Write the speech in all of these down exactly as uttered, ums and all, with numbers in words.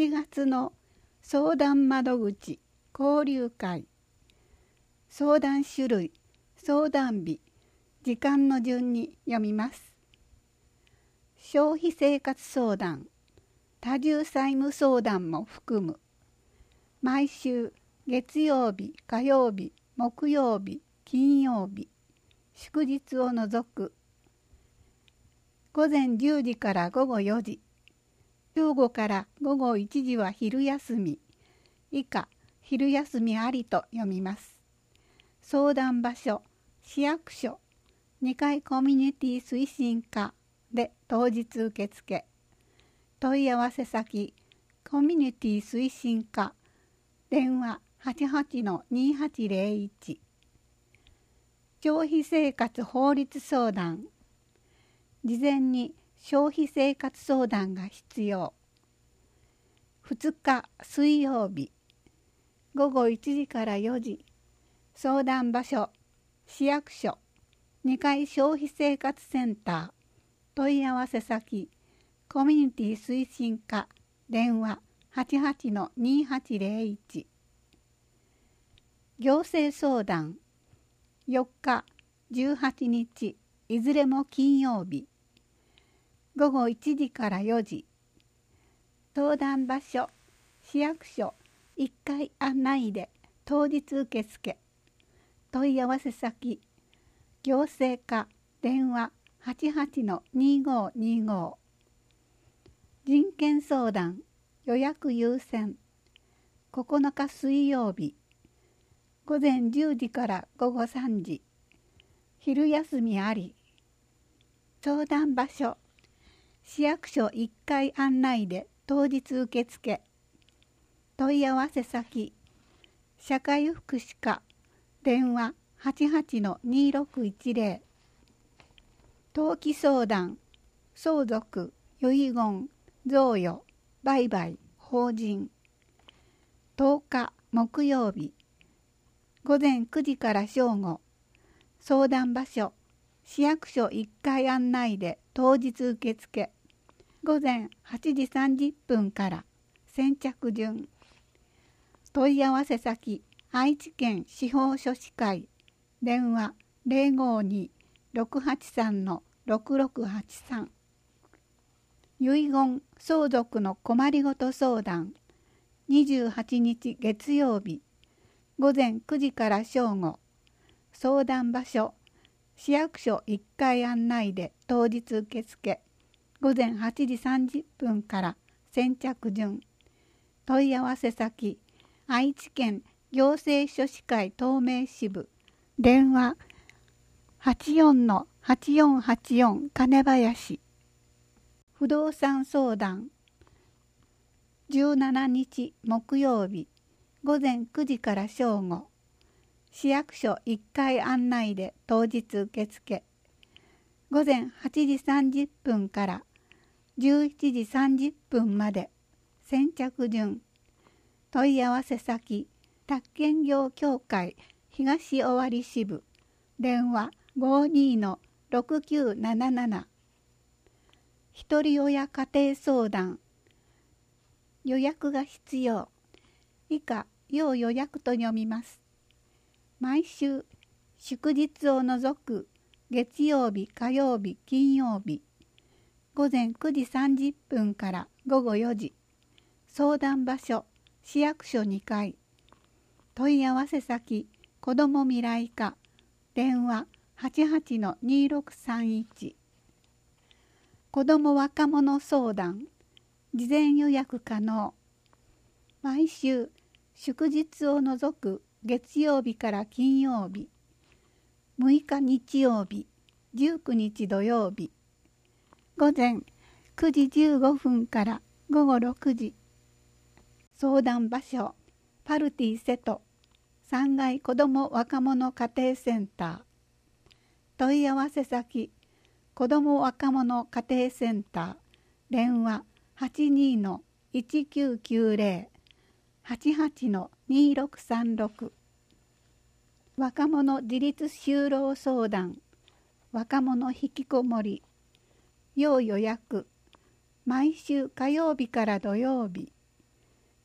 ちがつの相談窓口交流会、相談種類、相談日、時間の順に読みます。消費生活相談、多重債務相談も含む。毎週月曜日、火曜日、木曜日、金曜日、祝日を除く。午前じゅうじから午後よじ、正午から午後いちじは昼休み、以下昼休みありと読みます。相談場所、市役所、にかいコミュニティ推進課で当日受付。問い合わせ先、コミュニティ推進課、電話 はちはちのにはちゼロいち。消費生活法律相談。事前に消費生活相談が必要。ふつか水曜日、午後いちじからよじ、相談場所、市役所、にかい消費生活センター、問い合わせ先、コミュニティ推進課、電話 はちはちのにはちゼロいち。行政相談、よっか、じゅうはちにち、いずれも金曜日、午後いちじからよじ、相談場所、市役所いっかい案内で当日受付。問い合わせ先、行政課、電話 はちはちのにごーにご。人権相談、予約優先。ここのか水曜日、午前じゅうじから午後さんじ、昼休みあり。相談場所、市役所いっかい案内で当日受付。問い合わせ先、社会福祉課、電話 はちはちのにろくいちゼロ。登記相談、相続、遺言、贈与、売買、法人。とおか木曜日、午前くじから正午。相談場所、市役所いっかい案内で当日受付。午前はちじさんじゅっぷんから先着順。問い合わせ先、愛知県司法書士会、電話 ゼロごーにーろくはちさんのろくろくはちさん。遺言相続の困りごと相談、にじゅうはちにち月曜日、午前くじから正午。相談場所、市役所いっかい案内で当日受付。午前はちじさんじゅっぷんから先着順。問い合わせ先、愛知県行政書士会東名支部、電話 はちよんのはちよんはちよん 金林。不動産相談、じゅうしちにち木曜日、午前くじから正午。市役所いっかい案内で当日受付。午前はちじさんじゅっぷんからじゅういちじさんじゅっぷんまで先着順。問い合わせ先、宅建業協会東尾張支部、電話 ごーにーのろくきゅうなななな。ひとり親家庭相談、予約が必要。以下、要予約と読みます。毎週、祝日を除く月曜日、火曜日、金曜日、午前くじさんじゅっぷんから午後よじ、相談場所、市役所にかい、問い合わせ先、子ども未来課、電話 はちはちのにろくさんいち。子ども若者相談、事前予約可能。毎週、祝日を除く月曜日から金曜日、むいか日曜日、じゅうくにち土曜日、午前くじじゅうごふんから午後ろくじ。相談場所、パルティ瀬戸、さんがい子ども若者家庭センター。問い合わせ先、子ども若者家庭センター、電話 はちにーのいちきゅうきゅうゼロ、はちはちのにろくさんろく。若者自立就労相談、若者引きこもり、要予約、毎週火曜日から土曜日、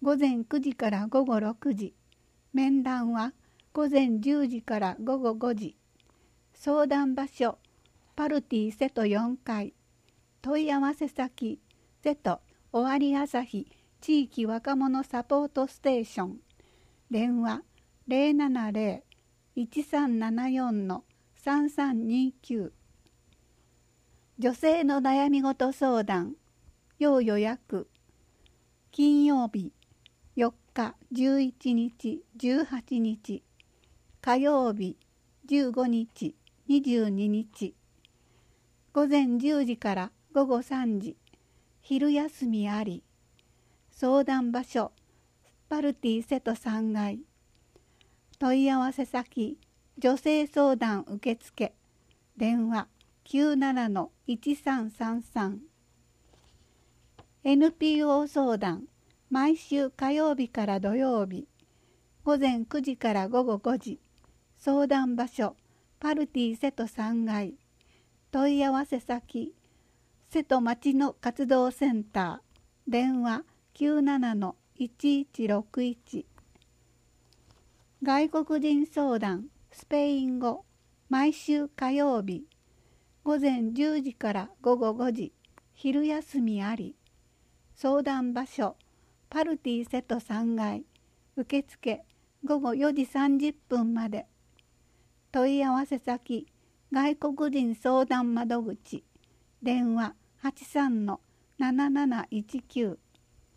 午前くじから午後ろくじ、面談は午前じゅうじから午後ごじ、相談場所パルティ瀬戸よんかい、問い合わせ先瀬戸尾張朝日地域若者サポートステーション、電話 ゼロななゼロ いちさんななよん さんさんにきゅう。女性の悩み事相談要予約、金曜日よっかじゅういちにちじゅうはちにち、火曜日じゅうごにちにじゅうににち、午前じゅうじから午後さんじ、昼休みあり、相談場所パルティ瀬戸さんがい、問い合わせ先女性相談受付、電話 きゅうななのいちさんさんさん。 エヌピーオー 相談毎週火曜日から土曜日、午前くじから午後ごじ、相談場所パルティ瀬戸さんがい、問い合わせ先瀬戸町の活動センター、電話 きゅうななのいちいちろくいち。外国人相談スペイン語毎週火曜日、午前じゅうじから午後ごじ、昼休みあり、相談場所パルティ瀬戸さんがい、受付午後よじさんじゅっぷんまで、問い合わせ先外国人相談窓口、電話 はちさんのなななないちきゅう。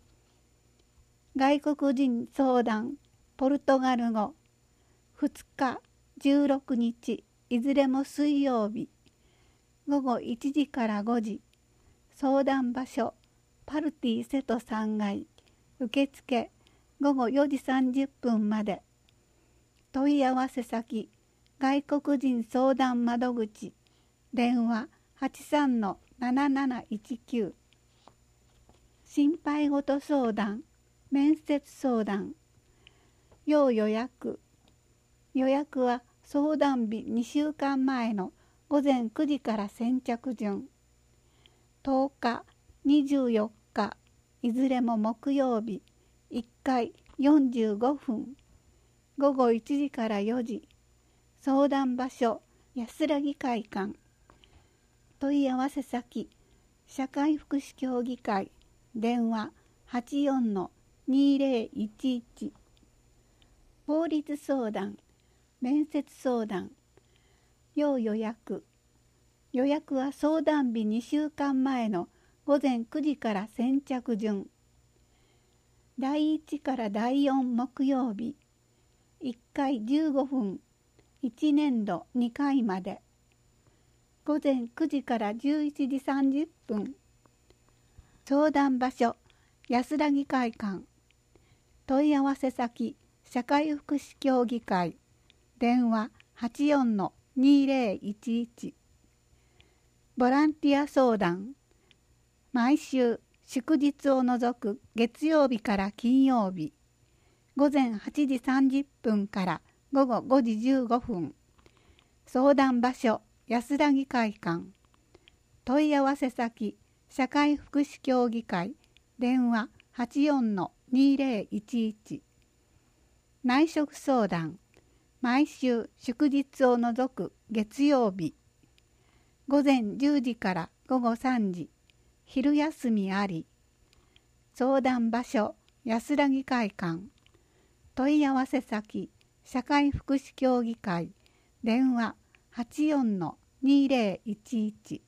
外国人相談ポルトガル語ふつかじゅうろくにち、いずれも水曜日、午後いちじからごじ、相談場所パルティ瀬戸さんがい、受付午後よじさんじゅっぷんまで、問い合わせ先外国人相談窓口、電話 はちさんのなななないちきゅう。心配事相談面接相談要予約、予約は相談日にしゅうかんまえの午前くじから先着順、とおか、にじゅうよっか、いずれも木曜日、いっかいよんじゅうごふん、午後いちじからよじ、相談場所安らぎ会館、問い合わせ先社会福祉協議会、電話 はちよんのにぜろいちいち。法律相談面接相談要予約、予約は相談日にしゅうかんまえの午前くじから先着順、だいいちからだいよん木曜日、いっかいじゅうごふん、いちねんどにかいまで、午前くじからじゅういちじさんじゅっぷん、相談場所安らぎ会館、問い合わせ先社会福祉協議会、電話 はちよんのにぜろいちいち。ボランティア相談毎週祝日を除く月曜日から金曜日、午前はちじさんじゅっぷんから午後ごじじゅうごふん、相談場所安らぎ会館、問い合わせ先社会福祉協議会、電話 はちよんのにぜろいちいち。内職相談毎週祝日を除く月曜日、午前じゅうじから午後さんじ、昼休みあり、相談場所安らぎ会館、問い合わせ先社会福祉協議会、電話 はちよんのにぜろいちいち。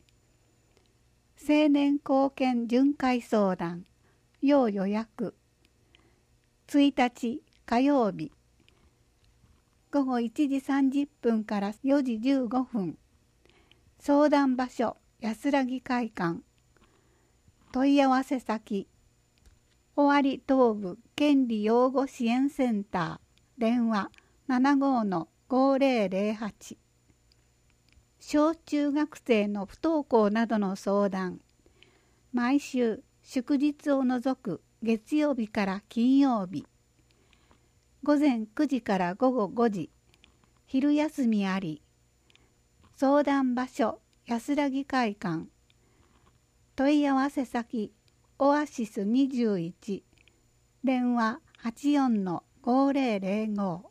青年貢献巡回相談要予約、ついたち火曜日、午後いちじさんじゅっぷんからよじじゅうごふん、相談場所安らぎ会館、問い合わせ先尾張東部権利養護支援センター、電話 ななごのごぜろぜろはち。小中学生の不登校などの相談毎週祝日を除く月曜日から金曜日、午前くじから午後ごじ、昼休みあり、相談場所安らぎ会館、問い合わせ先オアシスにじゅういち電話 はちよんのごぜろぜろご。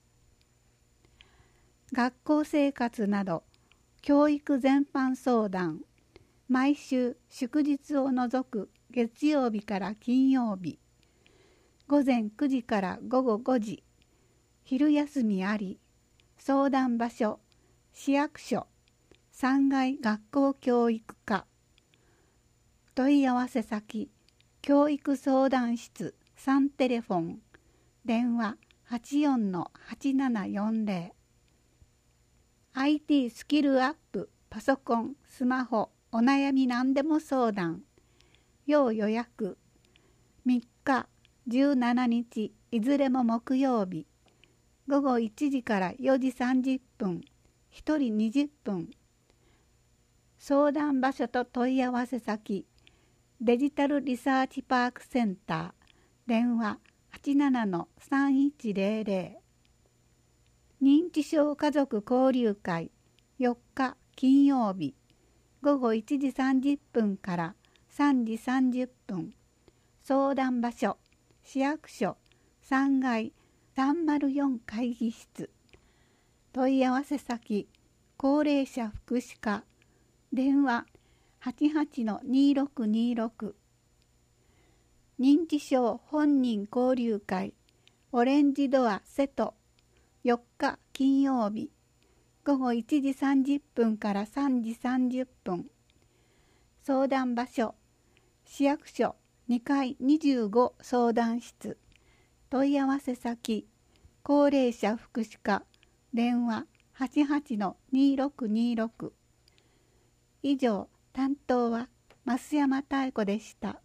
学校生活など教育全般相談、毎週祝日を除く月曜日から金曜日、午前くじから午後ごじ、昼休みあり、相談場所、市役所、さんがい学校教育課。問い合わせ先、教育相談室さんテレフォン、電話 はちよんのはちななよんぜろ。アイティー スキルアップ、パソコン、スマホ、お悩み何でも相談。要予約。みっか、じゅうしちにち、いずれも木曜日。ごごいちじからよじさんじゅっぷん、ひとりにじゅっぷん。相談場所と問い合わせ先、デジタルリサーチパークセンター、電話 はちななのさんいちぜろぜろ。認知症家族交流会よっか金曜日、ごごいちじさんじゅっぷんからさんじさんじゅっぷん。相談場所、市役所さんがいさんまるよん会議室。問い合わせ先、高齢者福祉課、電話 はちはちのにろくにろく。認知症本人交流会オレンジドア瀬戸よっか金曜日、ごごいちじさんじゅっぷんからさんじさんじゅっぷん。相談場所、市役所にかいにじゅうご相談室。問い合わせ先、高齢者福祉課、電話 はちはちのにろくにろく。以上、担当は増山妙子でした。